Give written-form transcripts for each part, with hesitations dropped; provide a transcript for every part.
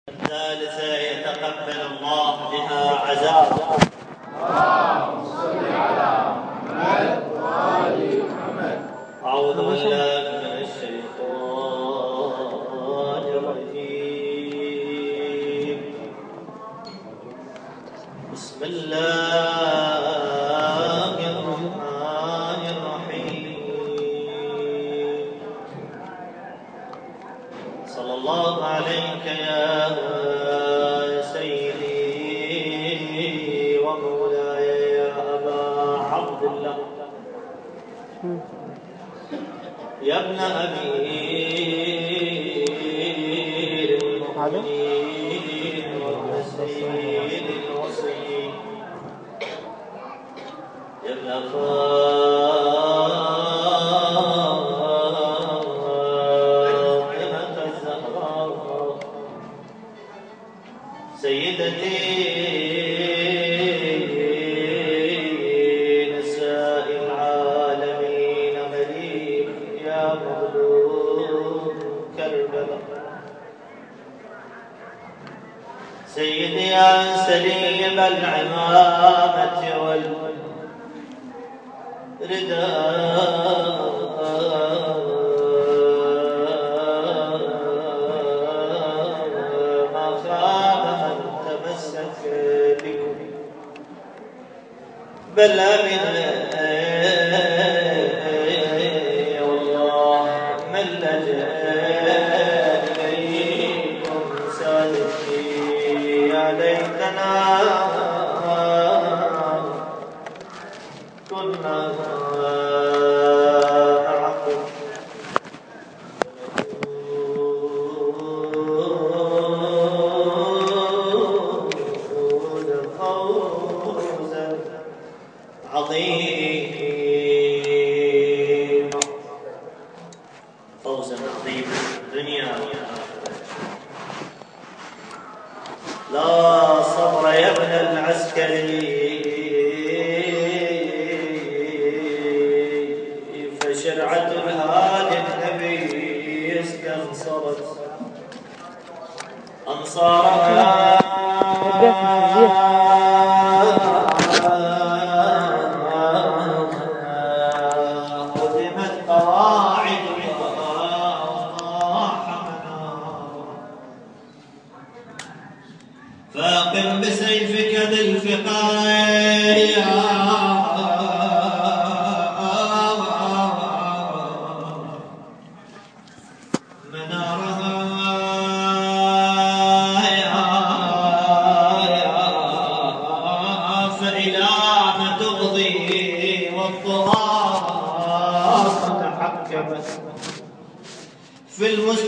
الثالثة يتقبل الله بها عزاء. اللهم صل على محمد وآل محمد. أعوذ بالله من الشيطان الرجيم. بسم الله الرحمن الرحيم. صلى الله عليك يا سيدي ومولاي يا أبا عبد الله يا ابن أمير المؤمنين وابن سيد الوصي يا ابن فاطمة الزهراء سيدتي نساء العالمين مليك يا مظلوم كربلاء سيدي يا سليم العمامة والرداء ما خاب من تمسك بكم بل أمن والله من لجأ إليكم سادتي يا ليتنا كنا معكم فوزا عظيما فوزا عظيما دنيا وآخرة. لا صبر يا ابن العسكري فشرعة الهادي النبي استنصرت أنصارها هدمت قواعدها وطاح منارها فاقم بسيفك ذي الفقايا في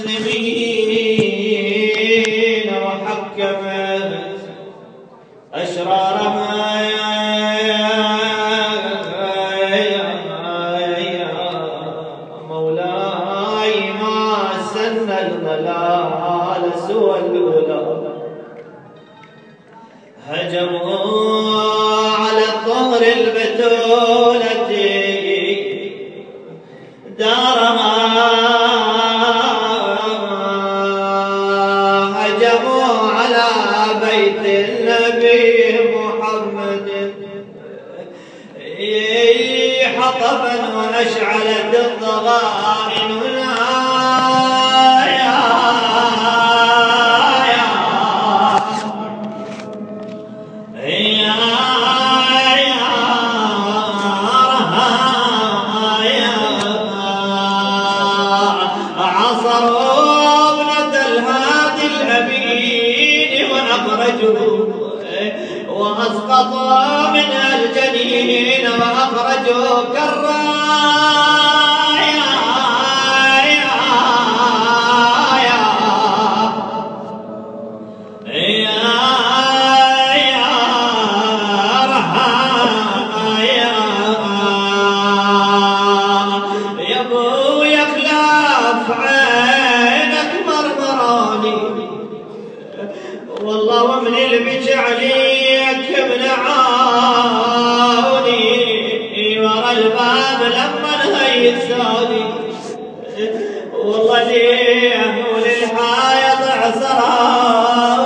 المسلمين وحكمت أشرار مولاي ما سن الملال سوى الأولى هجموا على الطهر البتولة دارها هجموا على بيت النبي محمد حطبا وأشعلت الضغائن وأسقطوا من الجنين وأخرجوا كالرايا يا ابو يخلف عينك مرمراني والله ومن البكي عليك ابن عوني ورا الباب لما نهي الثاني والله ليه وللحايض عصراني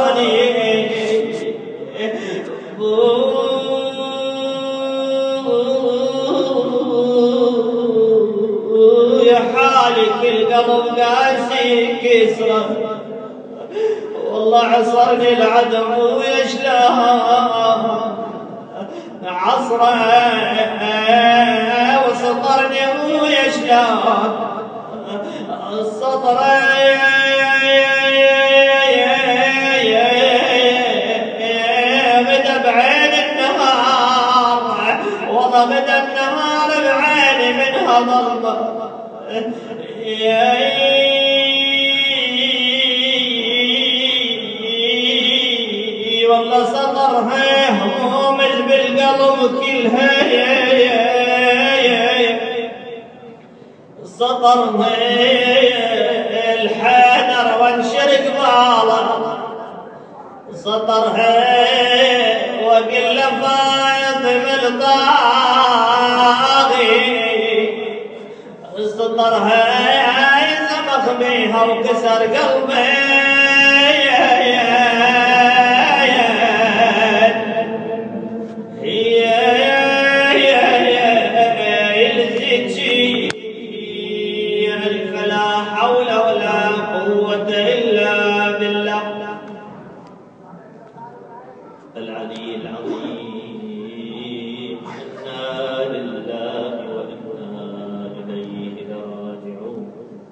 والله عصرني العدو يشلاه عصره وسطرني ويشلاه السطر بدا بعين النهار والله بدا النهار بعيني منها ضربه والله سطرها هموم بالقلب كلها سطرها الحيدر وانشر قباله سطرها وقل فاطم الطاغي سطرها زمخ بيها وكسر قلبي العلي العظيم إنا لله وإنا إليه راجعون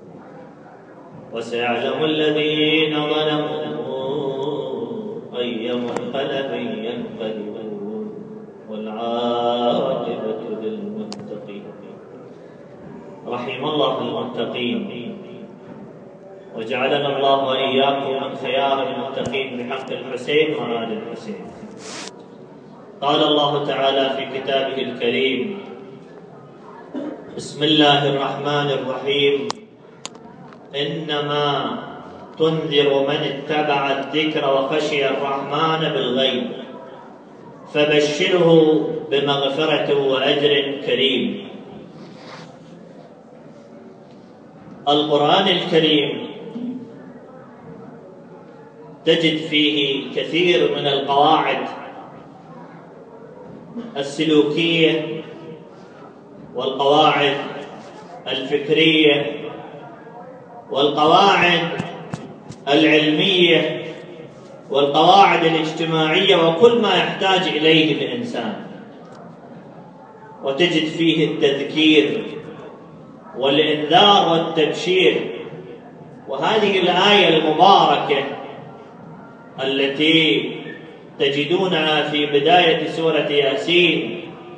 وسيعلم الذين ظلموا أي منقلب ينقلبون والعاقبة للمتقين. رحم الله المتقين وجعلنا الله وإياكم من خيار المتقين بحق الحسين وآل الحسين. قال الله تعالى في كتابه الكريم: بسم الله الرحمن الرحيم إنما تنذر من اتبع الذكر وخشي الرحمن بالغيب فبشره بمغفرة وأجر كريم. القرآن الكريم تجد فيه كثير من القواعد السلوكية والقواعد الفكرية والقواعد العلمية والقواعد الاجتماعية وكل ما يحتاج إليه الإنسان، وتجد فيه التذكير والإنذار والتبشير. وهذه الآية المباركة التي تجدونها في بداية سورة ياسين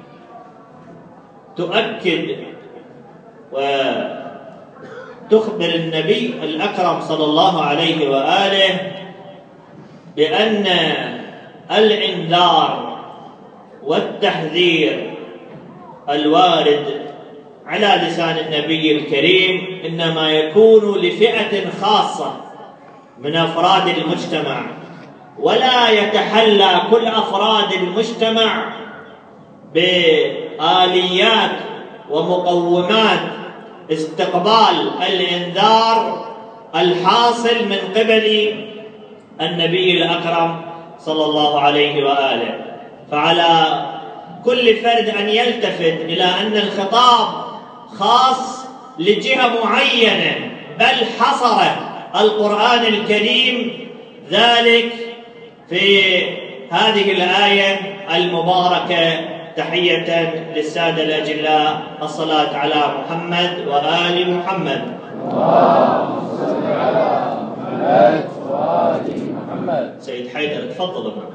تؤكد وتخبر النبي الأكرم صلى الله عليه وآله بأن الإنذار والتحذير الوارد على لسان النبي الكريم إنما يكون لفئة خاصة من أفراد المجتمع، ولا يتحلى كل أفراد المجتمع بآليات ومقومات استقبال الإنذار الحاصل من قبل النبي الأكرم صلى الله عليه وآله. فعلى كل فرد أن يلتفت إلى أن الخطاب خاص لجهة معينة، بل حصر القرآن الكريم ذلك في هذه الآية المباركة. تحية للسادة الأجلاء، الصلاة على محمد وآل محمد. اللهم صل على محمد وآل محمد. سيد حيدر تفضل معنا.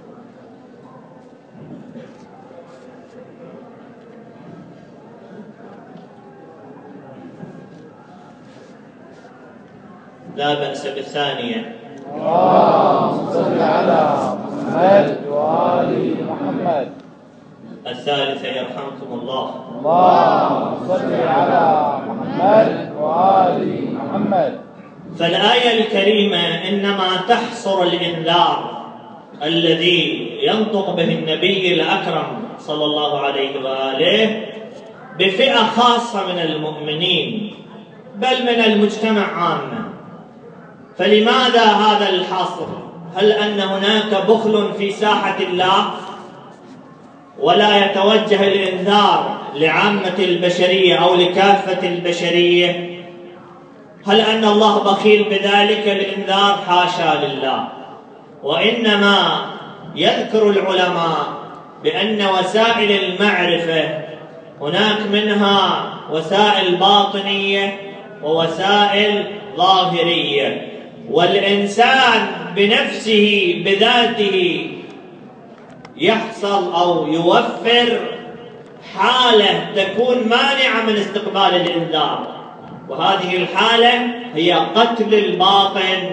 لا بأس بالثانية. اللهم صل على محمد وآل محمد. الثالثة يرحمكم الله. اللهم صل على محمد وآل محمد. فالآية الكريمة إنما تحصر الإنذار الذي ينطق به النبي الأكرم صلى الله عليه وآله بفئة خاصة من المؤمنين، بل من المجتمع عامة. فلماذا هذا الحصر؟ هل أن هناك بخل في ساحة الله ولا يتوجه الإنذار لعامة البشرية أو لكافة البشرية؟ هل أن الله بخيل بذلك الإنذار؟ حاشا لله. وإنما يذكر العلماء بأن وسائل المعرفة هناك منها وسائل باطنية ووسائل ظاهرية، والإنسان بنفسه بذاته يحصل أو يوفر حالة تكون مانعة من استقبال الإنذار، وهذه الحالة هي قتل الباطن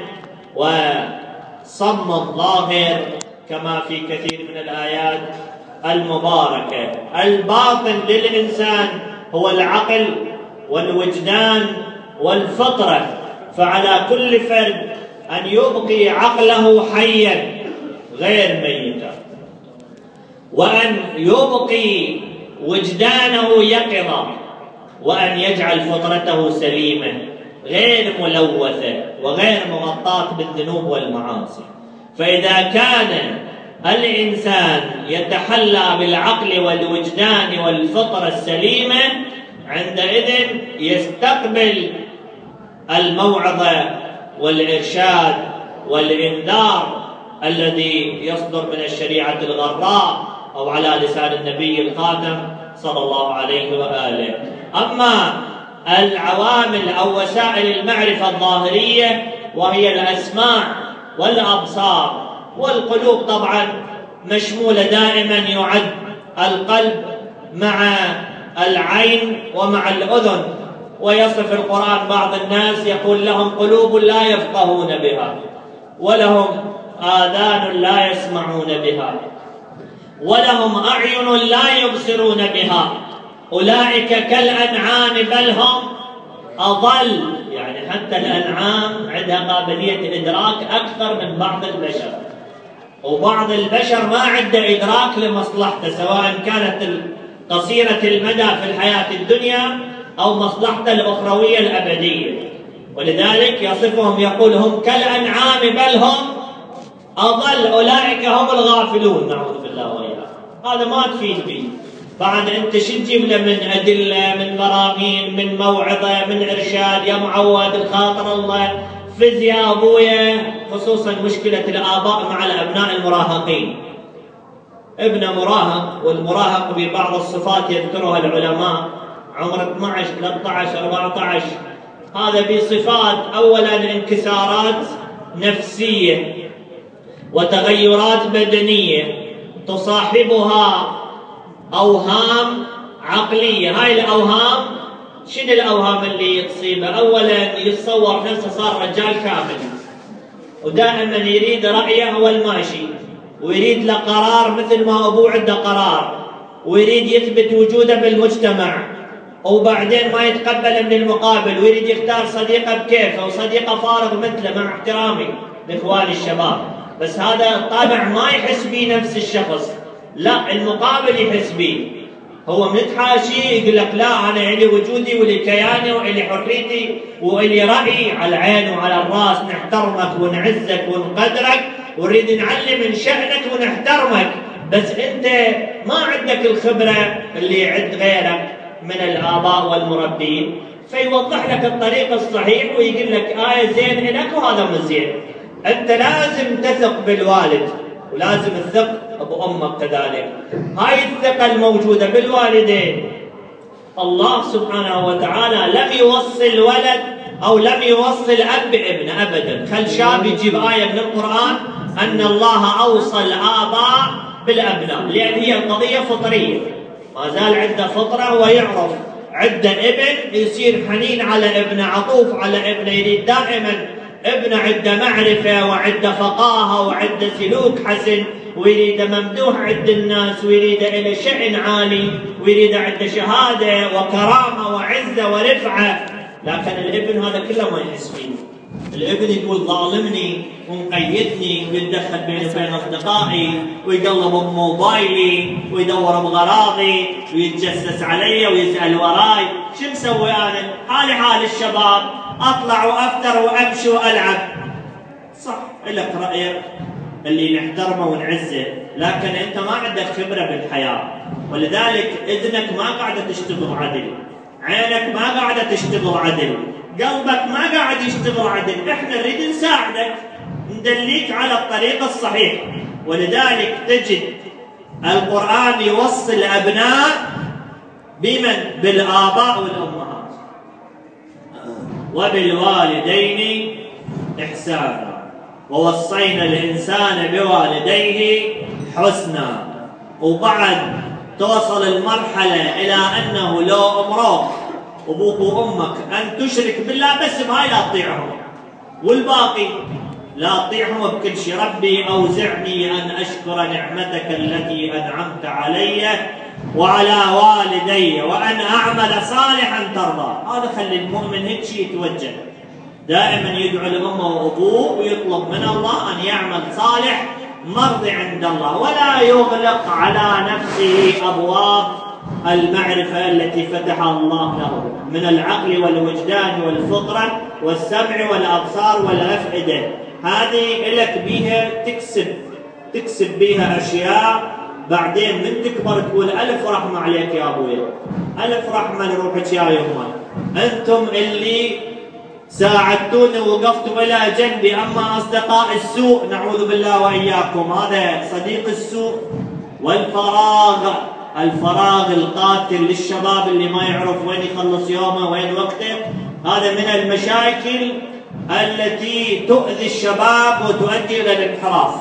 وصم الظاهر كما في كثير من الآيات المباركة. الباطن للإنسان هو العقل والوجدان والفطرة، فعلى كل فرد أن يبقي عقله حيا غير ميتا، وأن يبقي وجدانه يقظا، وأن يجعل فطرته سليمة غير ملوثة وغير مغطاة بالذنوب والمعاصي. فإذا كان الإنسان يتحلى بالعقل والوجدان والفطرة السليمة، عندئذ يستقبل الموعظة والإرشاد والإنذار الذي يصدر من الشريعة الغراء أو على لسان النبي الخاتم صلى الله عليه وآله. أما العوامل أو وسائل المعرفة الظاهرية وهي الأسماع والأبصار والقلوب، طبعا مشمولة دائما، يعد القلب مع العين ومع الأذن، ويصف القرآن بعض الناس يقول لهم قلوب لا يفقهون بها، ولهم آذان لا يسمعون بها، ولهم أعين لا يبصرون بها، أولئك كالأنعام بل هم أضل. يعني حتى الأنعام عندها قابلية الإدراك أكثر من بعض البشر، وبعض البشر ما عنده إدراك لمصلحته، سواء كانت قصيرة المدى في الحياة الدنيا أو مصلحته الأخروية الأبدية. ولذلك يصفهم يقول هم كالأنعام بل هم أضل، أولئك هم الغافلون، نعوذ بالله وإياهم. هذا ما تفيد به. بعد أنت شو تجيب له من أدلة، من براهين، من موعظة، من إرشاد؟ يا معود الخاطر الله فيزياء أبويا، خصوصا مشكلة الآباء مع الأبناء المراهقين. ابن مراهق، والمراهق ببعض الصفات يذكرها العلماء عمر 12 13 14، هذا بصفات أولا انكسارات نفسية وتغيرات بدنية تصاحبها أوهام عقلية. هاي الأوهام شنو الأوهام اللي تصيبه؟ أولا يتصور نفسه صار رجال كامل، ودائما يريد رأيه هو الماشي، ويريد له قرار مثل ما أبوه عنده قرار، ويريد يثبت وجوده بالمجتمع، وبعدين ما يتقبل من المقابل، ويريد يختار صديقه بكيفه وصديقه فارغ مثله، مع احترامي لإخواني الشباب، بس هذا الطابع ما يحس بيه نفس الشخص، لا المقابل يحس بيه. هو متحاشي يقول لك لا أنا إلي وجودي ولي كياني وإلي حريتي وإلي رأيي، على العين وعلى الرأس، نحترمك ونعزك ونقدرك ونريد نعلم من شأنك ونحترمك، بس أنت ما عندك الخبرة اللي عند غيرك من الآباء والمربين، فيوضح لك الطريق الصحيح ويقول لك آية زين لك وهذا مو زين. أنت لازم تثق بالوالد ولازم تثق بأمك كذلك. هاي الثقة الموجودة بالوالدين، الله سبحانه وتعالى لم يوصل ولد أو لم يوصل أب بابنه أبدا. خل شاب يجيب آية من القرآن أن الله أوصى الآباء بالأبناء، لأن هي القضية فطرية، ما زال عنده فطرة ويعرف عنده ابن يصير حنين على ابنه، عطوف على ابنه، يريد دائما ابنه عنده معرفة وعنده فقاهة وعنده سلوك حسن، ويريد ممدوح عند الناس، ويريد إلى شأن عالي، ويريد عنده شهادة وكرامة وعزة ورفعة. لكن الابن هذا كله ما يحس فيه. الابن يقول ظالمني ومقيدني ويتدخل بيني وبين أصدقائي ويقلب بموبايلي ويدور بغراضي ويتجسس علي ويسأل وراي. شو مسوي أنا؟ حالي حال الشباب، أطلع وأفتر وأمشي وألعب. صح لك رأيك اللي نحترمه ونعزه، لكن أنت ما عندك خبرة بالحياة، ولذلك إذنك ما قاعدة تشتغل عدل، عينك ما قاعدة تشتغل عدل، قلبك ما قاعد يشتغل عدل، احنا نريد نساعدك ندليك على الطريق الصحيح. ولذلك تجد القرآن يوصي الأبناء بمن؟ بالآباء والأمهات. وبالوالدين إحسانا ووصينا الإنسان بوالديه حسنا. وبعد توصل المرحلة إلى أنه لو أمرك أبوك وأمك أن تشرك بالله بس بهاي لا تطيعهم، والباقي لا تطيعهم بكل شيء. ربي أوزعني أن أشكر نعمتك التي أنعمت علي وعلى والدي وأن أعمل صالحا ترضى. هذا خلي المؤمن هيك شيء يتوجه دائما يدعو لأمه وأبوه ويطلب من الله أن يعمل صالح مرضي عند الله، ولا يغلق على نفسه أبواب المعرفة التي فتحها الله له من العقل والوجدان والفطرة والسمع والأبصار والأفئدة. هذه لك بيها تكسب بيها أشياء بعدين من تكبر تقول ألف رحمة عليك يا أبويا، ألف رحمة لروحك يا يمه، أنتم اللي ساعدتوني ووقفتوا إلى جنبي. أما أصدقاء السوء نعوذ بالله وإياكم، هذا صديق السوء. الفراغ القاتل للشباب اللي ما يعرف وين يخلص يومه وين وقته، هذا من المشاكل التي تؤذي الشباب وتؤدي إلى الانحراف.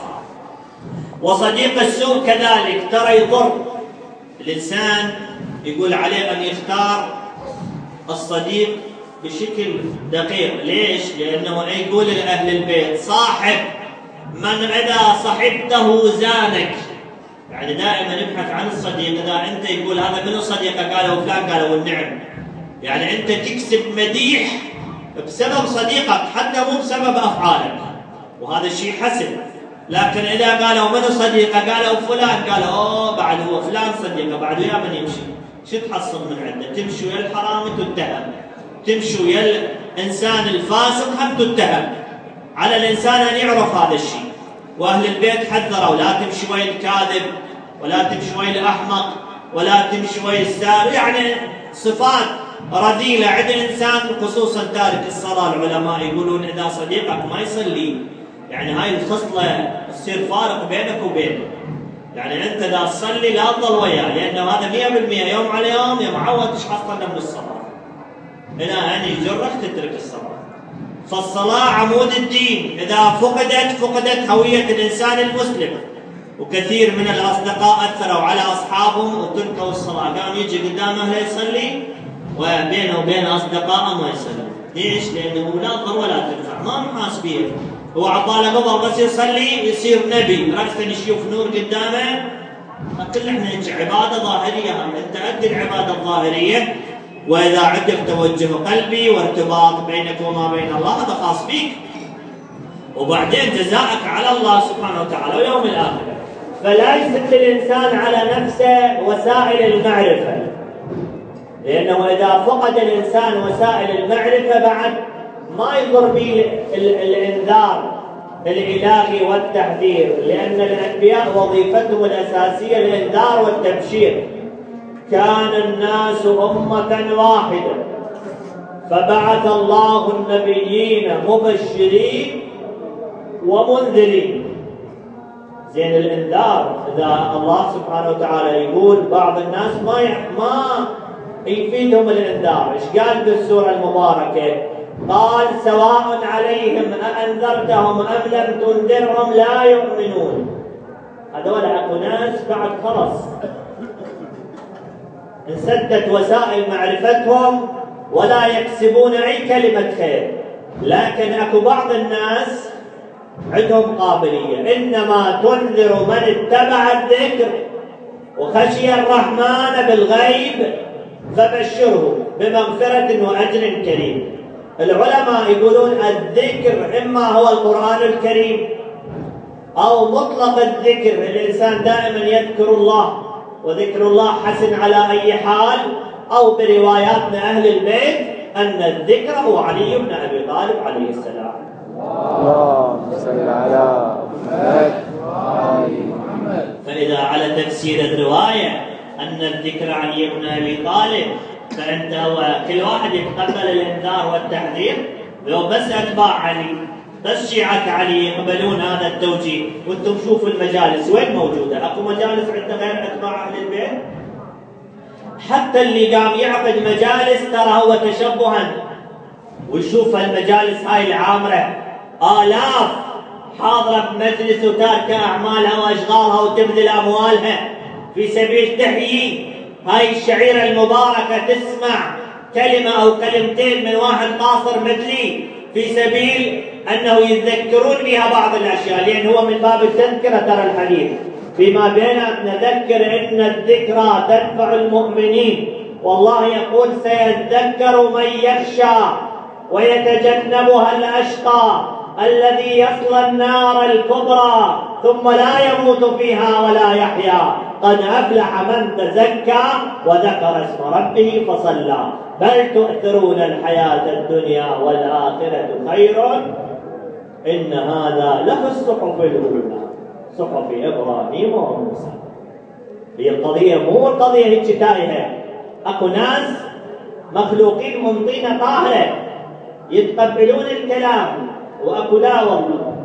وصديق السوء كذلك ترى يضر الإنسان، يقول عليه أن يختار الصديق بشكل دقيق. ليش؟ لأنه يقول لأهل البيت صاحب من إذا صحبته زانك. يعني دائما نبحث عن الصديق. إذا أنت يقول هذا منو صديقك؟ قالوا فلان، قالوا النعم. يعني أنت تكسب مديح بسبب صديقك حتى مو بسبب أفعالك، وهذا الشيء حسن. لكن إذا قالوا منو صديقك؟ قالوا فلان، قالوا أوه بعد هو فلان صديقه، بعد ويا من يمشي؟ شو تحصل من عنده؟ تمشي ويا الحرامي تتهم، تمشي ويا الإنسان الفاسق هم تتهم. على الإنسان أن يعرف هذا الشيء. وأهل البيت حذروا لا تمشي ويا الكاذب، ولا تمشي ويا الأحمق، ولا تمشي ويا السارق. يعني صفات رذيلة عند الإنسان، خصوصا تارك الصلاة. العلماء يقولون إذا صديقك ما يصلي، يعني هاي الخصلة تصير فارق بينك وبينه. يعني أنت إذا تصلي لا تظل وياه، لأنه هذا 100% يوم على يوم يا معود تحصل من الصلاة إلى أن يجرك تترك الصلاة. فالصلاة عمود الدين، إذا فقدت هوية الإنسان المسلم. وكثير من الأصدقاء أثروا على أصحابهم وتركوا الصلاة، قام يجي قدام أهله يصلي وبينه وبين أصدقائه ما يصلي. ليش؟ لأنه لا ضر ولا تنفع، ما محاسبيه. هو عطاله قبل بس يصلي يصير نبي، رأسا يشوف نور قدامه. كل احنا عبادة ظاهرية، أنت أدي العبادة الظاهرية، وإذا عندك توجه قلبي وارتباط بينك وما بين الله هذا خاص بك، وبعدين جزاءك على الله سبحانه وتعالى ويوم الآخرة. فلا يسد الإنسان على نفسه وسائل المعرفة، لأنه إذا فقد الإنسان وسائل المعرفة بعد ما يضر به الإنذار الإلهي والتحذير، لأن الأنبياء وظيفتهم الأساسية الإنذار والتبشير. كان الناس أمة واحدة فبعث الله النبيين مبشرين ومنذرين. زين الإنذار، إذا الله سبحانه وتعالى يقول بعض الناس ما يفيدهم الإنذار، إيش قال بالسورة المباركة؟ قال سواء عليهم أأنذرتهم أم لم تنذرهم لا يؤمنون. هذول أكو ناس بعد خلص انسدت وسائل معرفتهم ولا يكسبون أي كلمة خير. لكن أكو بعض الناس عندهم قابلية، إنما تنذر من اتبع الذكر وخشي الرحمن بالغيب فبشره بمغفرة وأجر كريم. العلماء يقولون الذكر إما هو القرآن الكريم أو مطلق الذكر، الإنسان دائما يذكر الله، وذكر الله حسن على أي حال، أو بروايات من أهل البيت أن الذكر هو علي بن أبي طالب عليه السلام. اللهم صل على محمد. فإذا على تفسير الرواية أن الذكر علي بن أبي طالب فأنت كل واحد يتقبل الإنذار والتحذير. لو بس أتباع علي، بس شيعة علي يقبلون هذا التوجيه، وانتم شوفوا المجالس وين موجودة؟ اكو مجالس عندنا غير اتباع اهل البيت؟ حتى اللي قام يعقد مجالس ترى هو تشبها، ويشوف المجالس هاي العامرة آلاف حاضرة بمجلس وتاركة أعمالها وأشغالها وتبذل أموالها في سبيل تحيي هاي الشعيرة المباركة، تسمع كلمة أو كلمتين من واحد قاصر مثلي في سبيل أنه يتذكرون بها بعض الأشياء، لأن هو من باب التذكرة. ترى الحديث فيما بيننا نذكر إن الذكرى تنفع المؤمنين، والله يقول سيذكر من يخشى ويتجنبها الأشقى الذي يصلى النار الكبرى ثم لا يموت فيها ولا يحيا، قد أفلح من تزكى وذكر اسم ربه فصلى، بل تؤثرون الحياة الدنيا والآخرة خير إن هذا لفي الصحف الأولى صحف إبراهيم وموسى. هي القضية مو القضية هيك تايهة، أكو ناس مخلوقين من طينة طاهرة يتقبلون الكلام، وأكو لا والله.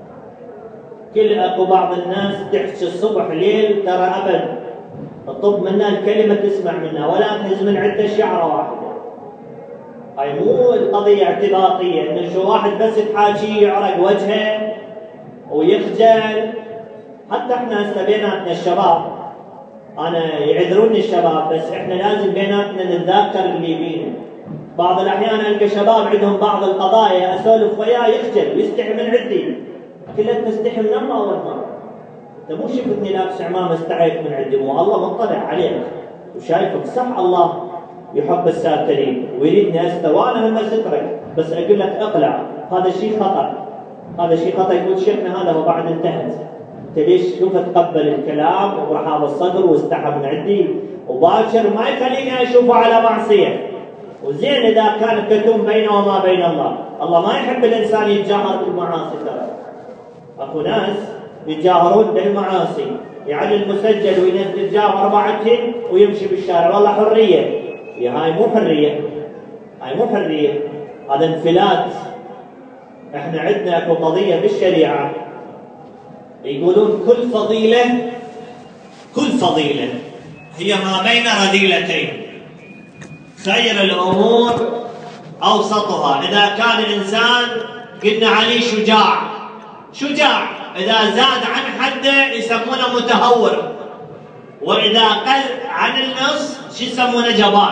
أكو بعض الناس تحكي الصبح ليل ترى أبد تطب منها الكلمة تسمع منها ولا تهز من عدة شعرة واحدة. هاي مو القضية اعتباطية إن شو واحد بس تحاكيه يعرق وجهه ويخجل. حتى احنا هسه بيناتنا الشباب، أنا يعذروني الشباب، بس احنا لازم بيناتنا نتذاكر اللي بينا. بعض الأحيان ألقى شباب عندهم بعض القضايا أسولف وياه يخجل ويستحي من عندي. كلها تستحي من الله أول مرة. أنت مو شفتني لابس عمامة استحيت من عندي، مو الله مطلع عليك وشايفك. صح الله يحب الساترين ويريدني أستر وأنا هم سترك، بس أقول لك اقلع، هذا الشيء خطأ، هذا شيء خطأ. يقول شيخنا هذا وبعد انتهت. أنت ليش شوف تقبل الكلام وبرحاب الصدر واستحى من عندي، وباكر ما يخليني أشوفه على معصية. وزين إذا كان كتوم بينه وما بين الله، الله ما يحب الإنسان يتجاهر بالمعاصي. ترى أكو ناس يتجاهرون بالمعاصي، يعني المسجل وينزل جاب 4 كن ويمشي بالشارع، والله حرية. يا هاي مو حرية، هاي مو حرية، هذا انفلات. احنا عندنا اكو قضية بالشريعة يقولون كل فضيلة هي ما بين رذيلتين، خير الأمور أوسطها. إذا كان الإنسان قلنا عليه شجاع، إذا زاد عن حده يسمونه متهور، وإذا قل عن النص شو يسمونه جبان.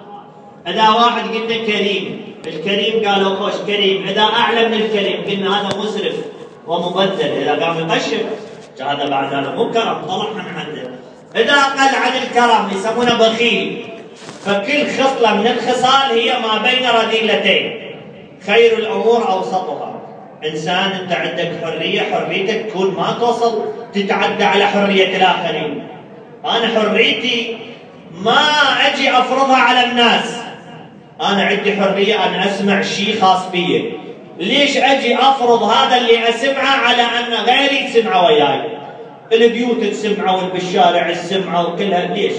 إذا واحد قلنا كريم، الكريم قالوا خوش كريم. إذا أعلى من الكريم قلنا هذا مسرف ومبذل. إذا قام يقشف هذا بعد هذا مو كرم، طلع من عنده. إذا قل عن الكرم يسمونه بخيل. فكل خصلة من الخصال هي ما بين رذيلتين، خير الأمور أوسطها. إنسان أنت عندك حريتك تكون ما توصل تتعدى على حرية الآخرين. أنا حريتي ما أجي أفرضها على الناس، أنا عندي حرية أن أسمع شيء خاص بي. ليش أجي أفرض هذا اللي أسمعه على أن غيري يسمعه وياي؟ البيوت تسمعه والبالشارع السمعه وكلها. ليش؟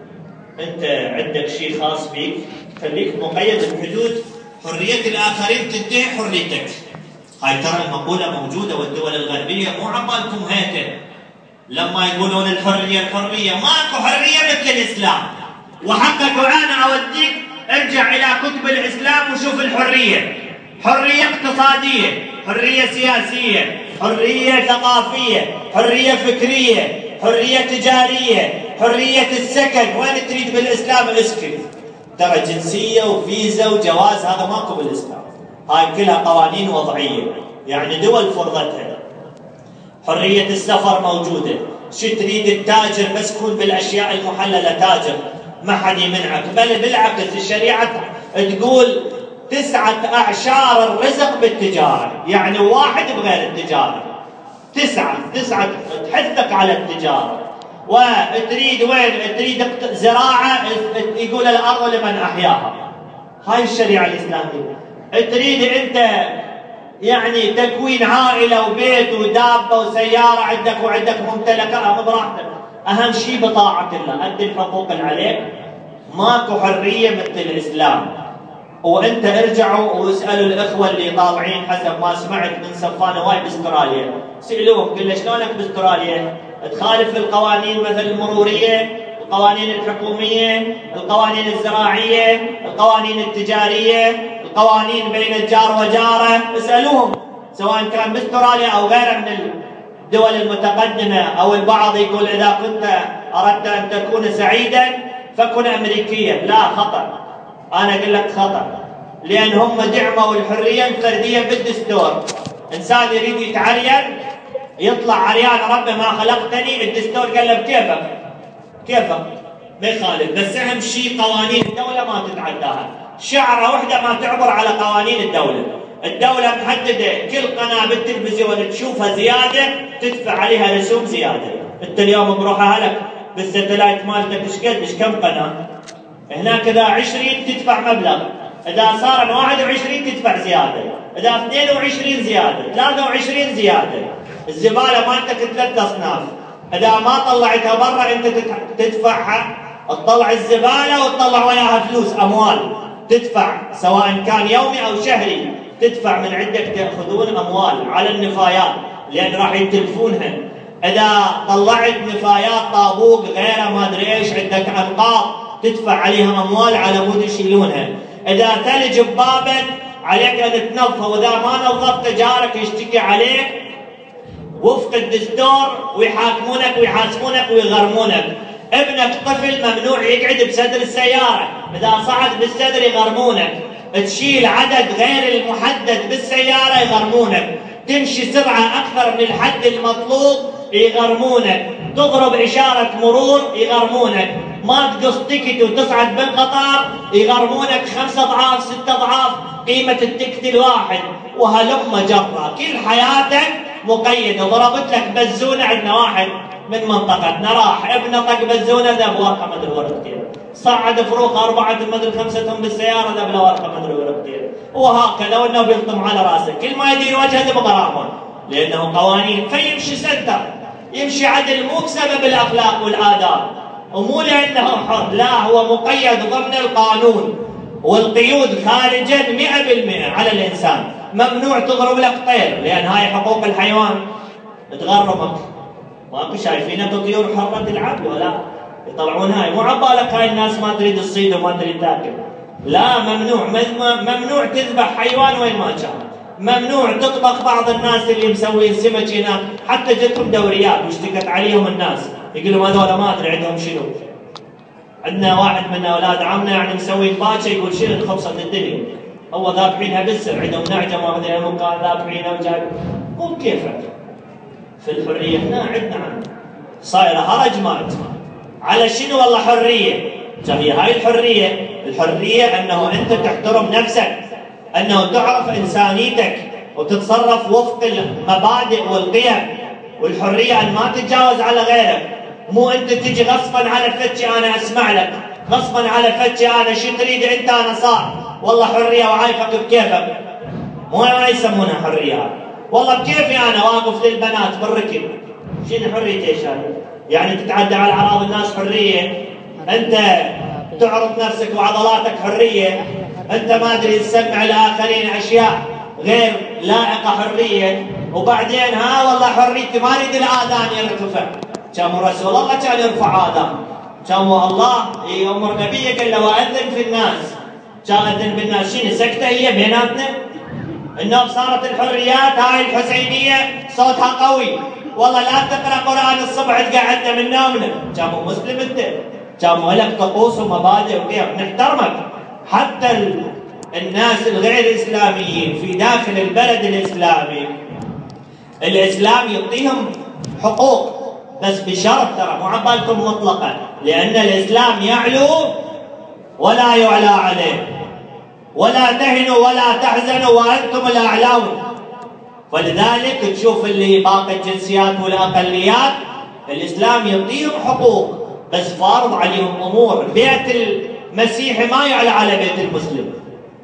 أنت عندك شيء خاص بيك، خليك مقيد بحدود حرية الآخرين تنتهي حريتك. هاي ترى المقولة موجودة، والدول الغربية مو عبالكم هيك. لما يقولون الحرية ماكو حرية مثل الإسلام. وحقك وأنا أوديك ارجع إلى كتب الإسلام وشوف الحرية. حرية اقتصادية، حرية سياسية، حرية ثقافية، حرية فكرية، حرية تجارية، حرية السكن. وين تريد بالإسلام اسكن؟ ترى جنسية وفيزا وجواز هذا ماكو بالإسلام. هاي كلها قوانين وضعية، يعني دول فرضتها. حرية السفر موجودة. شو تريد التاجر بس كون بالأشياء المحللة تاجر، ما حد يمنعك. بل بالعكس الشريعة تقول 9 أعشار الرزق بالتجارة، يعني 1 بغير التجارة. 9 تحثك على التجارة. وتريد وين؟ تريد زراعة، يقول الأرض لمن أحياها. هاي الشريعة الإسلامية. تريد أنت يعني تكوين عائلة وبيت ودابة وسيارة عندك ممتلكات براحتك. أهم شيء بطاعة الله، أدي الحقوق اللي عليك، ماكو حرية مثل الإسلام. وانت ارجعوا واسألوا الإخوة اللي طالعين حسب ما سمعت من صفان هواي باستراليا، سألوهم قل له شلونك باستراليا؟ تخالف القوانين مثل المرورية، القوانين الحكومية، القوانين الزراعية، القوانين التجارية، القوانين بين الجار وجاره؟ اسألوهم سواء كان باستراليا أو غيرها من الدول المتقدمة. أو البعض يقول إذا كنت أردت أن تكون سعيدا فكن أمريكيا. لا، خطأ. أنا أقول لك خطأ، لأن هم دعموا الحرية الفردية بالدستور. إنسان يريد يتعرين يطلع عريان، رب ما خلقتني، الدستور قال له كيفك ما يخالف، بس أهم شيء قوانين الدولة ما تتعداها، شعرة واحدة ما تعبر على قوانين الدولة. الدولة محددة كل قناة بالتلفزيون تشوفها زيادة تدفع عليها رسوم زيادة. أنت اليوم بروحها لك بالستلايت مالتك ايش كم قناة؟ هناك إذا 20 تدفع مبلغ، إذا صار 21 تدفع زيادة، إذا 22 زيادة، 23 زيادة. الزبالة مالتك 3 أصناف، إذا ما طلعتها برا أنت تدفعها، تطلع الزبالة وتطلع وياها فلوس أموال تدفع، سواء كان يومي أو شهري تدفع من عندك، تأخذون أموال على النفايات لأن راح يتلفونها. إذا طلعت نفايات طابوق غيره ما أدري إيش عندك أنقاض تدفع عليها أموال على مود يشيلونها. إذا ثلج ببابك عليك أن تنظفه، وإذا ما نظفت جارك يشتكي عليك وفق الدستور ويحاكمونك ويحاسبونك ويغرمونك. ابنك طفل ممنوع يقعد بصدر السيارة، إذا صعد بالصدر يغرمونك. تشيل عدد غير المحدد بالسيارة يغرمونك. تمشي سرعة أكثر من الحد المطلوب يغرمونك. تضرب إشارة مرور يغرمونك. ما تقص تكت وتصعد بالقطار يغرمونك 5 أضعاف 6 أضعاف قيمة التكت الواحد. وهلم جرة كل حياتك مقيدة. ضربت لك بزونة، عندنا واحد من منطقتنا راح ابنه طق بزونة ذاب ورقة مدري ورقتين، صعد فروخ 4 مدري 5 بالسيارة ذاب له ورقة مدري ورقتين، وهكذا وانه بيلطم على راسه. كل ما يدير وجهه بغرامة لأنه قوانين. فيمشي سنتر يمشي عدل مو بسبب الأخلاق والآداب ومو لأنه حر، لا، هو مقيد ضمن القانون والقيود خارجا 100% على الإنسان. ممنوع تضرب لك طير لأن هاي حقوق الحيوان تغرمك. ماكو شايفينك طيور حرة العقل ولا يطلعون هاي. مو عبالك هاي الناس ما تريد تصيد وما تريد تاكل، لا، ممنوع تذبح حيوان وين ما كان، ممنوع تطبخ. بعض الناس اللي مسوين سمك هنا حتى جتهم دوريات واشتكت عليهم الناس يقولوا هذول ما ادري عندهم شنو. عندنا واحد من اولاد عمنا يعني مسوين باكه يقول شنو خبصت الدنيا، هو ذابحينها بالسر، عندهم نعجه ماخذينها من مكان ذابحينها وجايب. مو بكيفك. في الحريه هنا عندنا صايره هرج مات على شنو؟ والله حريه. هي هاي الحريه انه انت تحترم نفسك، انه تعرف انسانيتك وتتصرف وفق المبادئ والقيم. والحريه ان ما تتجاوز على غيرك. مو انت تجي غصبا على فتشي انا اسمع لك، غصبا على فتشي انا شو تريد انت انا صار، والله حريه وعايفك بكيفك. مو ما يسمونها حريه، والله بكيفي انا واقف للبنات بالركب. شنو حريه ايش هذه؟ يعني تتعدى على اعراض الناس حريه؟ انت تعرض نفسك وعضلاتك حريه؟ انت ما ادري تسمع الاخرين اشياء غير لائقه حريه؟ وبعدين والله حريتي ما اريد الاذان يرتفع. كان رسول الله كان يرفع اذان، كان الله يامر نبيه قال له واذن في الناس. كان اذن بالناس شنو سكته هي بيناتنا؟ انه صارت الحريات هاي الحسينيه صوتها قوي، والله لا تقرا قران الصبح تقعدنا من نومنا. كان مو مسلم انت، كان لك طقوس ومبادئ وكيف نحترمك. حتى الناس الغير اسلاميين في داخل البلد الاسلامي الاسلام يعطيهم حقوق بس بشرط، ترى مو عبالكم مطلقا، لان الاسلام يعلو ولا يعلى عليه، ولا تهنوا ولا تحزنوا وانتم الاعلون. ولذلك تشوف اللي باقي الجنسيات والاقليات الاسلام يعطيهم حقوق بس فارض عليهم امور. بيت المسيحي ما يعلى على بيت المسلم.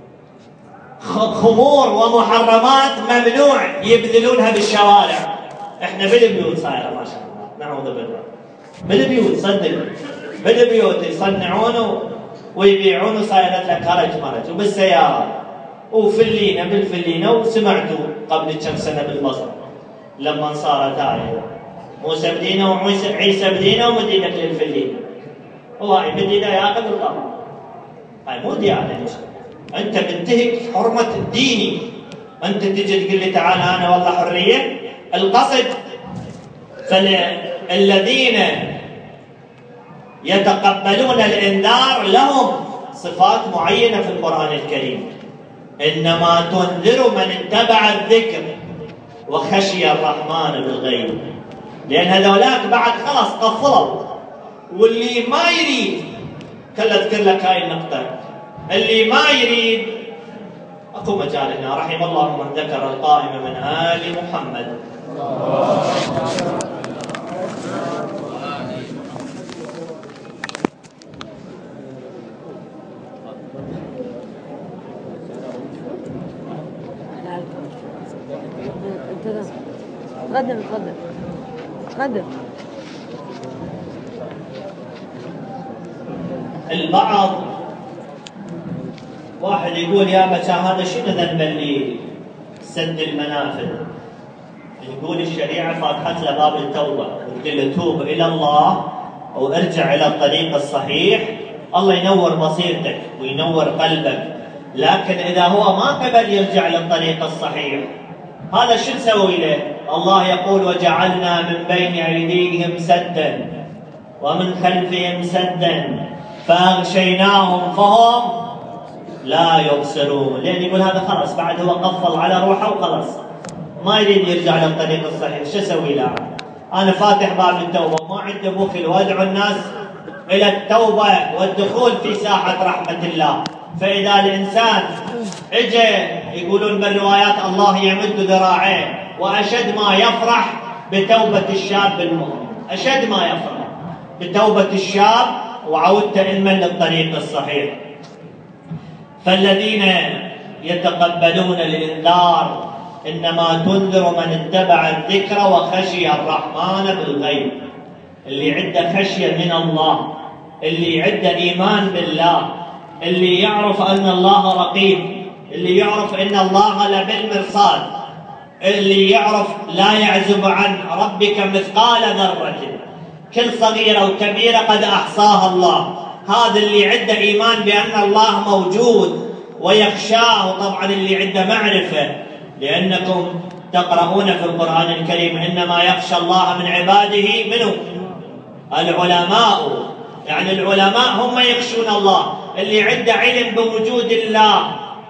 خمور ومحرمات ممنوع يبذلونها بالشوارع. احنا بالبيوت صايره ما شاء الله، نعوذ بالله، بالبيوت صدق، بالبيوت يصنعون ويبيعون وصايرت لك هرج مرج وبالسيارات وفلينا بالفلينا. وسمعتوا قبل كم سنه بالمصر لما صارت آية موسى بدينا وعيسى بدينا ومدينك للفلينا، وهاي بدينا ياخذ الله. هاي مو ديانه، انت بنتهك حرمه ديني، انت تجي تقول لي تعال انا والله حريه. القصد فالذين يتقبلون الانذار لهم صفات معينه في القران الكريم. انما تنذر من اتبع الذكر وخشي الرحمن بالغيب، لان هذولاك بعد خلاص قفلوا. واللي ما يريد خل اذكر لك هاي النقطه، اللي ما يريد اكو مجال هنا. رحم الله من ذكر القائمه من ال محمد. تقدم تقدم تقدم. البعض واحد يقول يا بچا هذا شنو ذنب اللي سد المنافذ؟ يقول الشريعه فاتحت له باب التوبه وتقول له توب الى الله وارجع الى الطريق الصحيح، الله ينور بصيرتك وينور قلبك. لكن اذا هو ما قبل يرجع للطريق الصحيح، هذا شو نسوي له؟ الله يقول وجعلنا من بين ايديهم سدا ومن خلفهم سدا فاغشيناهم فهم لا يبصرون. لان يقول هذا خلاص بعد هو قفل على روحه وخلاص ما يريد يرجع للطريق الصحيح. شو اسوي له؟ انا فاتح باب التوبه وما عندي بخل وادعو الناس الى التوبه والدخول في ساحه رحمه الله. فاذا الانسان اجى يقولون بالروايات الله يمد ذراعيه، واشد ما يفرح بتوبه الشاب المؤمن، اشد ما يفرح بتوبه الشاب وعودت علما للطريق الصحيح. فالذين يتقبلون الانذار انما تنذر من اتبع الذكر وخشي الرحمن بالغيب. اللي عنده خشيه من الله، اللي عنده ايمان بالله، اللي يعرف ان الله رقيب، اللي يعرف ان الله لبالمرصاد، اللي يعرف لا يعزب عن ربك مثقال ذره، كل صغيره وكبيره قد احصاها الله. هذا اللي عنده ايمان بان الله موجود ويخشاه. طبعا اللي عنده معرفه، لانكم تقرؤون في القران الكريم انما يخشى الله من عباده منه العلماء. يعني العلماء هم يخشون الله، اللي عنده علم بوجود الله،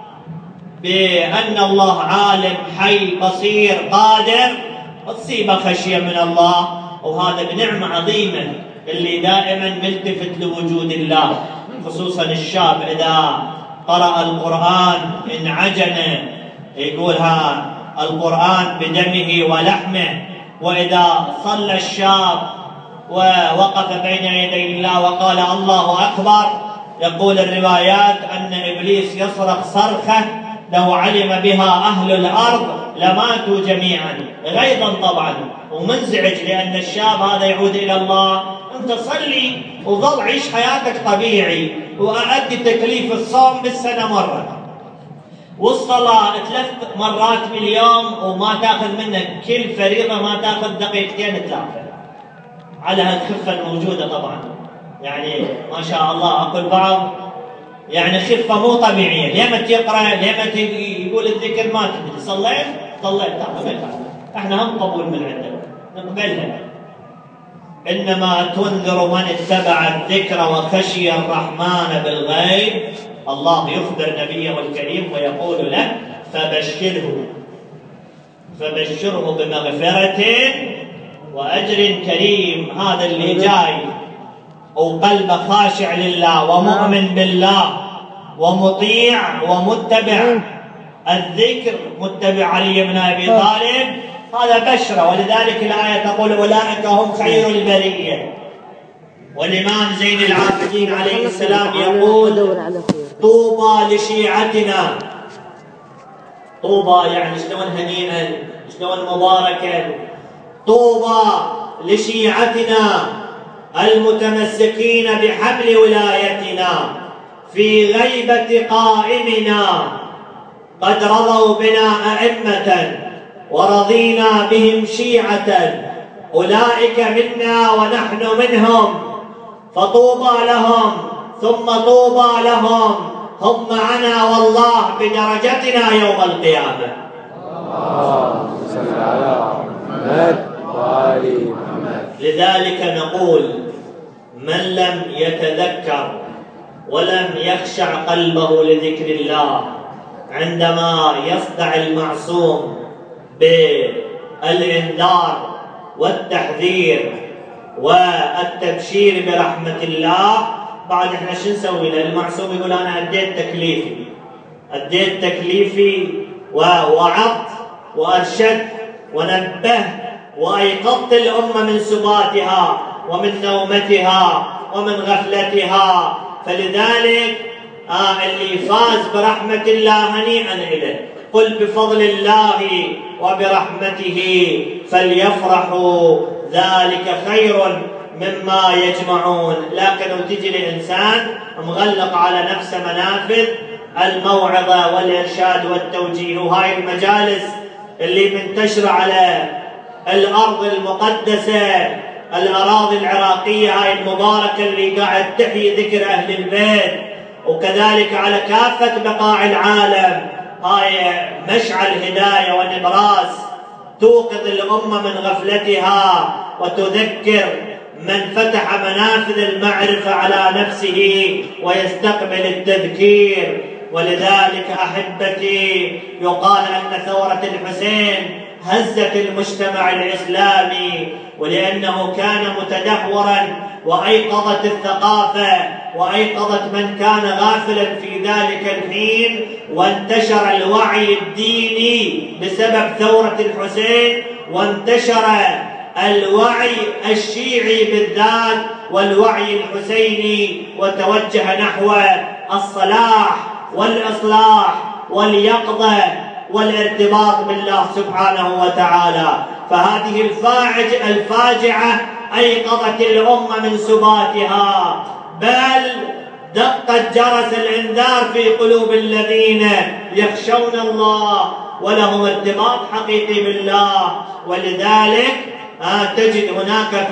بأن الله عالم حي بصير قادر، تصيب خشية من الله. وهذا بنعمة عظيمة اللي دائما ملتفت لوجود الله، خصوصا الشاب إذا قرأ القرآن انعجن، يقولها القرآن بدمه ولحمه. وإذا صلى الشاب ووقف بين يدي الله وقال الله أكبر، يقول الروايات أن إبليس يصرخ صرخة لو علم بها أهل الأرض لماتوا جميعا، غيظا طبعا ومنزعج، لأن الشاب هذا يعود إلى الله. أنت صلي وظل عيش حياتك طبيعي، وأؤدي تكليف الصوم بالسنة مرة، والصلاة 3 مرات باليوم، وما تاخذ منك كل فريضة ما تاخذ دقيقتين 3 على هالخفة الموجودة. طبعا يعني ما شاء الله. أقول بعض يعني خفة مو طبيعية، لما تقرأ لما يقول الذكر ما تدري صليت احنا هم قبول من عندنا نقبلها. إنما تنذر من اتبع الذكر وخشي الرحمن بالغيب. الله يخبر نبيه الكريم ويقول له فبشره بمغفرة وأجر كريم. هذا اللي جاي وقلبه خاشع لله ومؤمن بالله ومطيع ومتبع الذكر، متبع علي بن أبي طالب، هذا بشرة. ولذلك الآية تقول أولئك هم خير البرية. والإمام زين العابدين عليه السلام يقول طوبى لشيعتنا. طوبى يعني شلون هنيئا، شلون مباركا. طوبى لشيعتنا المتمسكين بحبل ولايتنا في غيبة قائمنا قد رضوا بنا أئمة ورضينا بهم شيعة أولئك منا ونحن منهم فطوبى لهم ثم طوبى لهم هم معنا والله بدرجتنا يوم القيامة. اللهم صل على محمد وآل محمد. لذلك نقول من لم يتذكر ولم يخشع قلبه لذكر الله عندما يصدع المعصوم بالإنذار والتحذير والتبشير برحمة الله، بعد احنا شو نسوي له؟ المعصوم يقول أنا أديت تكليفي ووعظت وأرشدت ونبهت وأيقظت الأمة من سباتها ومن نومتها ومن غفلتها، فلذلك اللي فاز برحمة الله هنيئا له. قل بفضل الله وبرحمته فليفرحوا ذلك خير مما يجمعون. لكن تجي الإنسان مغلق على نفسه منافذ الموعظة والإرشاد والتوجيه، وهاي المجالس اللي منتشرة على الأرض المقدسة الأراضي العراقية هاي المباركة اللي قاعد تحيي ذكر أهل البيت، وكذلك على كافة بقاع العالم هاي مشعل هداية ونبراس توقظ الأمة من غفلتها وتذكر من فتح منافذ المعرفة على نفسه ويستقبل التذكير. ولذلك أحبتي يقال أن ثورة الحسين هزت المجتمع الإسلامي، ولأنه كان متدهورا وأيقظت الثقافة وأيقظت من كان غافلا في ذلك الحين، وانتشر الوعي الديني بسبب ثورة الحسين، وانتشر الوعي الشيعي بالذات والوعي الحسيني، وتوجه نحو الصلاح والإصلاح واليقظة والارتباط بالله سبحانه وتعالى. فهذه الفاجعة أيقظت الأمة من سباتها، بل دقت جرس الإنذار في قلوب الذين يخشون الله ولهم ارتباط حقيقي بالله. ولذلك تجد هناك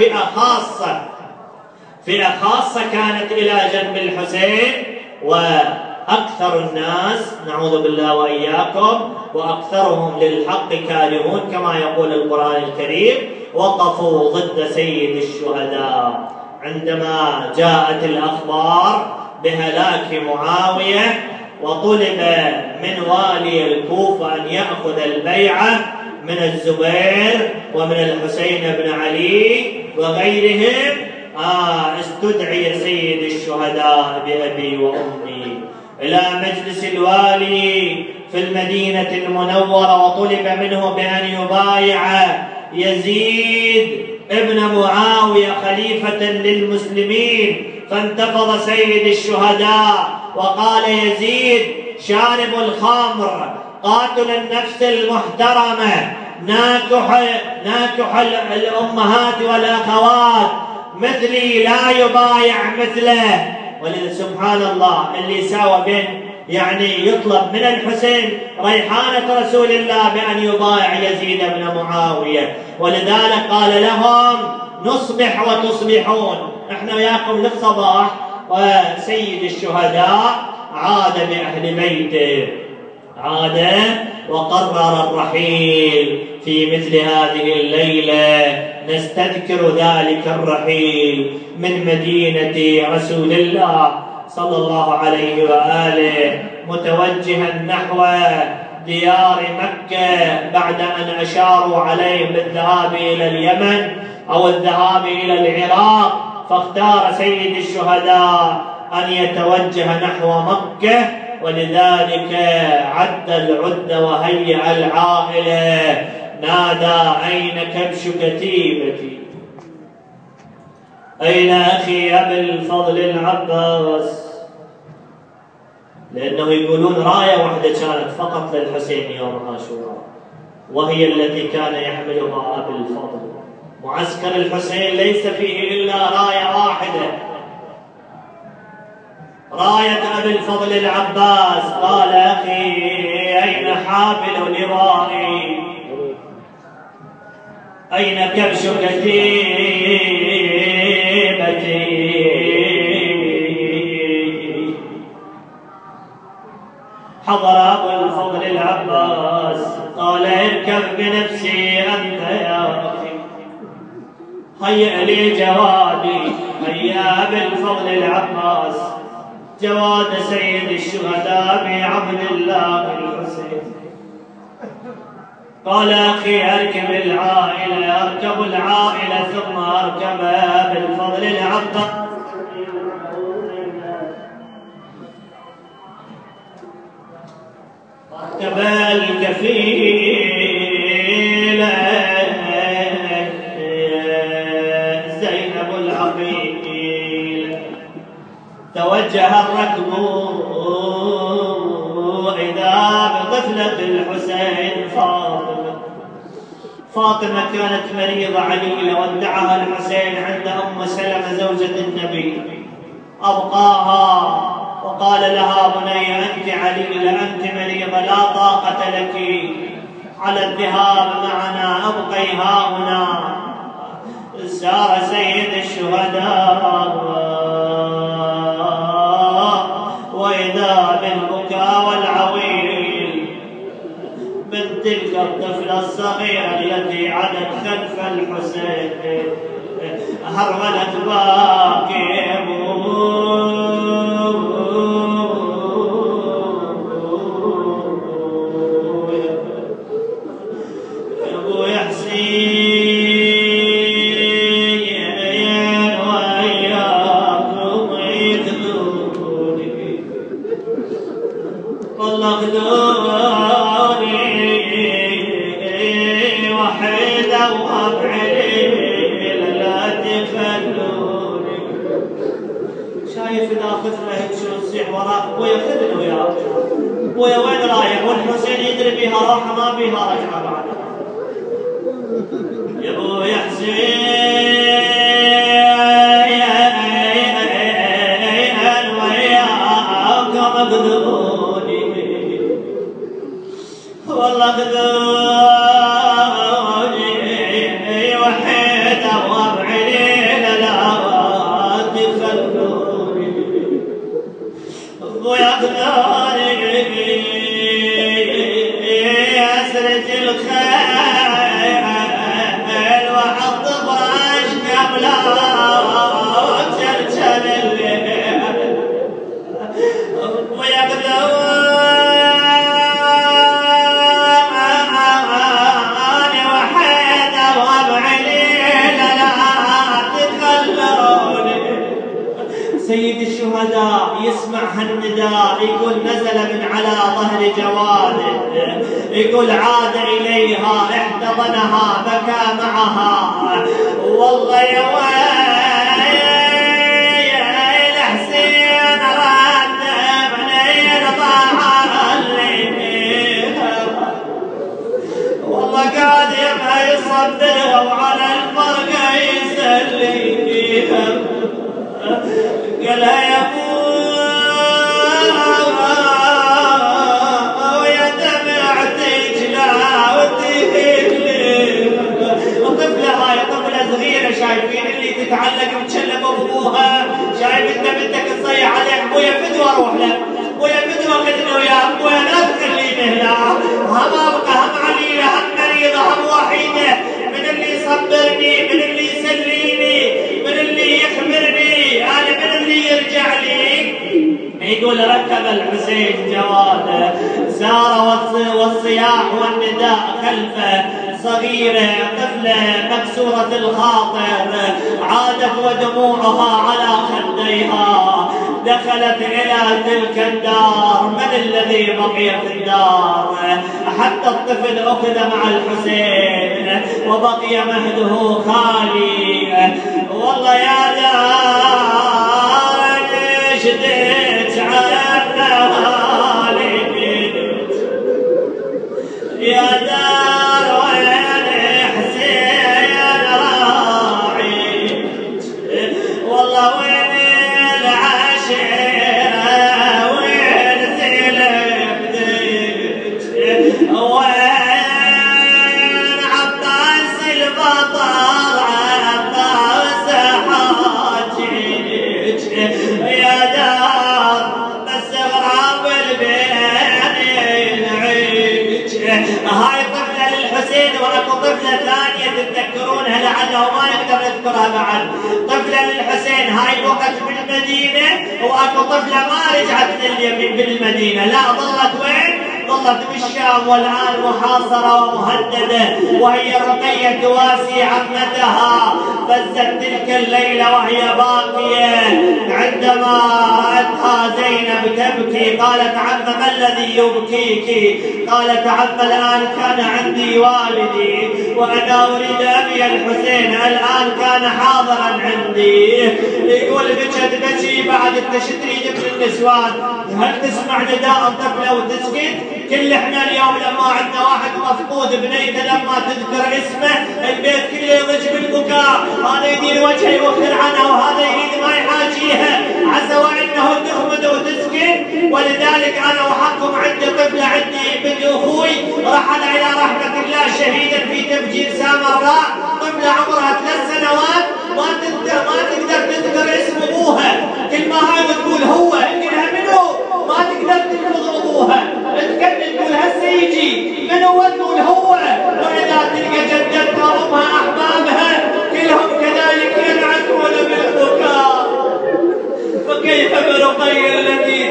فئة خاصة كانت إلى جنب الحسين، وأكثر الناس نعوذ بالله وإياكم وأكثرهم للحق كارهون كما يقول القرآن الكريم، وقفوا ضد سيد الشهداء عندما جاءت الأخبار بهلاك معاوية، وطلب من والي الكوفة أن يأخذ البيعة من الزبير ومن الحسين بن علي وغيرهم. استدعي سيد الشهداء بأبي وأمي إلى مجلس الوالي في المدينة المنورة، وطلب منه بأن يبايع يزيد ابن معاوية خليفة للمسلمين. فانتفض سيد الشهداء وقال يزيد شارب الخمر قاتل النفس المحترمة ناكح الأمهات والأخوات مثلي لا يبايع مثله. ولذا سبحان الله اللي ساوى بين يطلب من الحسين ريحانة رسول الله بأن يبايع يزيد بن معاوية. ولذلك قال لهم نصبح وتصبحون، احنا وياكم للصباح. وسيد الشهداء عاد بأهل بيته، عاد وقرر الرحيل في مثل هذه الليلة. نستذكر ذلك الرحيل من مدينة رسول الله صلى الله عليه وآله متوجها نحو ديار مكة، بعد أن أشاروا عليه بالذهاب إلى اليمن أو الذهاب إلى العراق، فاختار سيد الشهداء أن يتوجه نحو مكة. ولذلك عد العد وهيأ العائلة، نادى أين كبش كتيبتي، أين أخي أبي الفضل العباس، لأنه يقولون راية واحدة كانت فقط للحسين يوم عاشوراء، وهي التي كان يحملها أبي الفضل. معسكر الحسين ليس فيه إلا راية واحدة، راية أبي الفضل العباس. قال أخي أين حامل لوائي؟ أين كبش كتيبتي؟ حضر أبو الفضل العباس قال اركب بنفسي أنت يا أخي، هيئ لي جوادي. هيا أبي الفضل العباس جواد سيد الشهداء بعبد الله الحسين. قال أخي أركب العائلة. أركب العائلة ثم أركب أبي الفضل العباس. أركب الكفيل زينب العقيل. توجه الركب إذا بطفلة الحسين فاطمة كانت مريضة عليلة، ودعها الحسين عند أم سلمة زوجة النبي، أبقاها وقال لها بني أنت عليلة، أنت مريضة لا طاقة لك على الذهاب معنا، أبقيها هنا. سار سيد الشهداء وإذا بالبكاء والعويل من تلك الطفلة الصغيرة التي عدت خلف الحسين. هرولت باكية ويا وين رايح؟ والحسين يدري بها راحه ما بها رجعه بعد. يا ابو يا حسين وياك مقدوني والله خذوني وحيد ابواب عيني لا تخلوني ابويا خذوني أسرج الخيل وحط براش قبله وترجل الليل ويقدروني وحيد أبواب عليل لا تخلوني. سيد الشهداء يسمع هالنداء يقول نزل من على ظهر جواده، يقول عاد إليها احتضنها بكى معها. والله يا ويل حسين رد منين ضاع الليل، والله قاعد يبقى يصدقها وعلى الفرقة يسليها. قالها يا شايفين اللي تتعلق متشلب ابوها، شايف انت بنتك تصيح عليك ابويا فدوى اروح له، ابويا فدوى خذني وياه، ابويا لا تخليني هنا، هم ابقى هم عليله هم مريضه هم وحيده، من اللي يصبرني من اللي يسليني من اللي يخبرني انا من اللي يرجع لي. يقول ركب الحسين جواده سار والصياح والنداء خلفه، صغيرة طفلة مكسورة الخاطر عادت ودموعها على خديها. دخلت إلى تلك الدار، من الذي بقي في الدار؟ حتى الطفل أخذ مع الحسين وبقي مهده خالي. والله يا دار ليش ديت عنا يا دار وين حسين راعي، والله وين العشيرة نذكرها بعد. طفلة للحسين هاي الوقت بالمدينة، واكو طفلة ما رجعت لليمين بالمدينة، لا ظلت وين؟ ظلت بالشام، والآن محاصرة ومهددة، وهي رقية تواسي عمتها. فزت تلك الليلة وهي باكية عندما رأتها زينب تبكي، قالت عم ما الذي يبكيك؟ قالت عم الآن كان عندي والدي وأنا أريد أبي الحسين، الآن كان حاضرا عندي. يقول بكت بكي بعد التشتريد من النسوان. هل تسمع نداء طفلة وتسكت؟ كل احنا اليوم لما عندنا واحد مفقود بنيته لما تذكر اسمه البيت كله يضج بالبكاء، هذا يدير وجهه يوخر عنها وهذا يريد ما يحاجيها، عسى وانه تخمد وتسكن. ولذلك انا وحقكم عندي طفله، عندي بنت اخوي رحل الى رحمه الله شهيدا في تفجير سامراء، طفله عمرها 3 سنوات ما تقدر تذكر اسم ابوها، كل ما هاي تقول هو، انها منو ما تقدر تلفظ ابوها، تكمل تقول هسه يجي من هو تقول هو. واذا تلقى جدتها امها احبابها كلهم كذلك ينعسون بالبكاء. فكيف برقية التي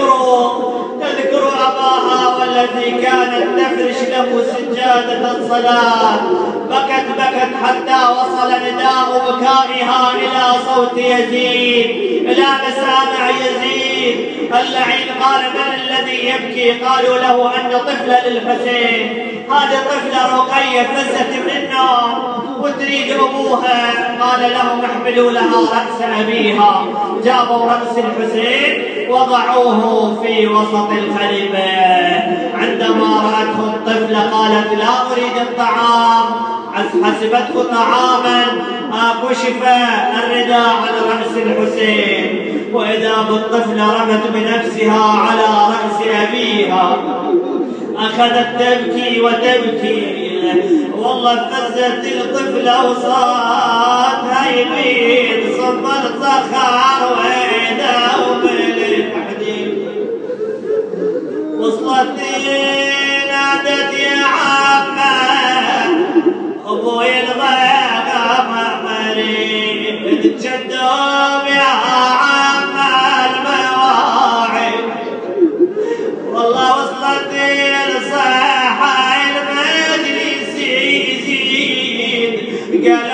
تذكر اباها والذي كانت تفرش له سجادة الصلاة. بكت حتى وصل نداء بكائها الى صوت يزيد، الى مسامع يزيد اللعين. قال من الذي يبكي؟ قالوا له ان طفلة للحسين. هذه طفلة رقية فزت من النار وتريد ابوها. قال لهم احملوا لها رأس ابيها. جابوا رأس الحسين وضعوه في وسط الخليفة. عندما رأته الطفلة قالت لا اريد الطعام، حسبته طعاما. كشف الرداء عن رأس الحسين، وإذا بالطفلة رمت بنفسها على رأس أبيها، أخذت تبكي وتبكي. والله فزت الطفلة وصارت هيبين صبر صخر وإذا وبالحديد. وصلت نادت يا عمّا ابوي الغيغة مريض، تجدم يا عم المواعيد. والله وصلت الصيحة المجلس يزيد، قال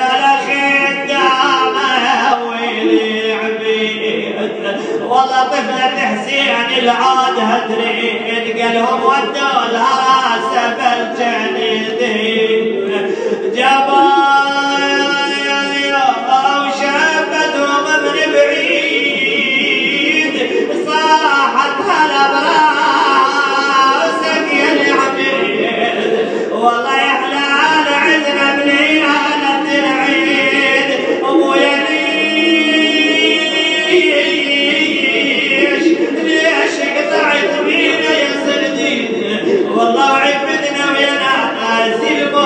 الخدامة ويلي عبيد. والله طفلة حسين العادة تريد، قالهم ودوا لها سبل جنيدين. جبايا وشافتهم من بعيد، صاحت هالابراس يا العبيد. والله يحلى العزم بليالة العيد. ابويا ليش قطعت بينا يا سردين؟ والله عفتنا ويا ناس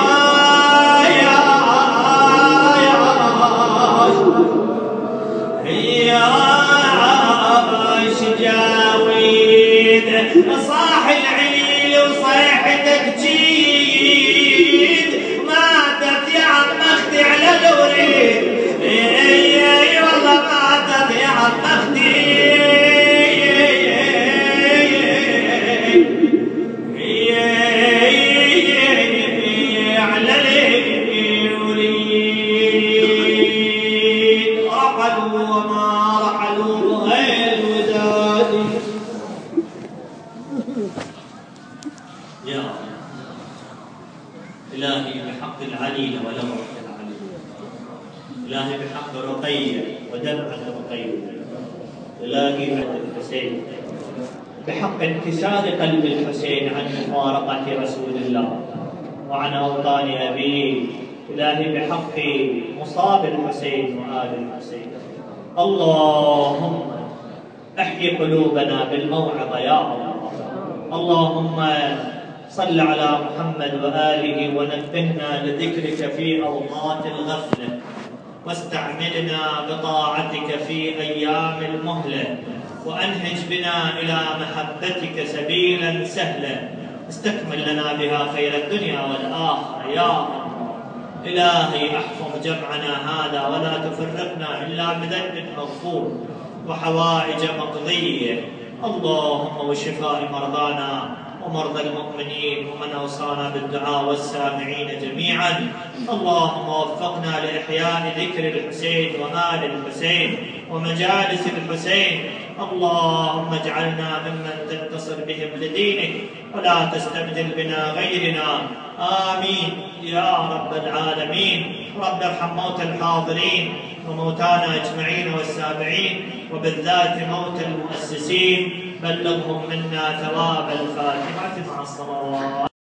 صاح العليل وصيحتك جيد، ماتت يا عم اختي على الوريد. والله ماتت يا عم اختي على الوريد. رحلوا وما رحلوا غير الوداد. يا إلهي بحق العليل ولوعة العليل، إلهي بحق رقية ودمعة رقية، إلهي بحق الحسين، بحق انكسار قلب الحسين عن مفارقة رسول الله وعن أوطان أبيه، إلهي بحق مصاب الحسين وآل الحسين. اللهم احيي قلوبنا بالموعظة يا الله. اللهم صل على محمد وآله ونبهنا لذكرك في أوقات الغفلة، واستعملنا بطاعتك في أيام المهلة، وأنهج بنا إلى محبتك سبيلا سهلا، استكمل لنا بها خير الدنيا والآخرة يا الله. إلهي احفظ جمعنا هذا ولا تفرقنا إلا بذنب مغفور وحوائج مقضية. اللهم وشفاء مرضانا ومرضى المؤمنين ومن أوصانا بالدعاء والسامعين جميعا. اللهم وفقنا لإحياء ذكر الحسين وآل الحسين ومجالس الحسين. اللهم اجعلنا ممن تنتصر بهم لدينك ولا تستبدل بنا غيرنا. آمين يا رب العالمين. رب ارحم موتى الحاضرين وموتانا أجمعين والسامعين وبالذات موتى المؤسسين. بلغهم منا ثواب الفاتحة مع الصلوات.